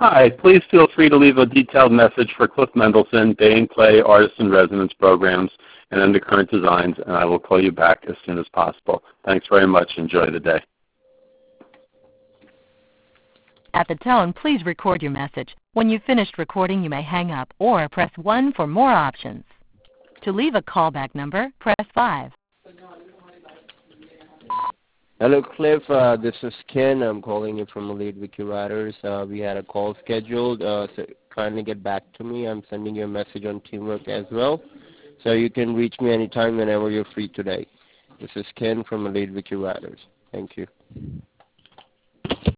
Hi, please feel free to leave a detailed message for Cliff Mendelson, Day and Clay Artist in Residence programs and Undercurrent Designs, and I will call you back as soon as possible. Thanks very much. Enjoy the day. At the tone, please record your message. When you've finished recording, you may hang up or press 1 for more options. To leave a callback number, press 5. Hello, Cliff. This is Ken. I'm calling you from Elite Wiki Writers. We had a call scheduled, so kindly get back to me. I'm sending you a message on Teamwork as well, so you can reach me anytime whenever you're free today. This is Ken from Elite Wiki Writers. Thank you.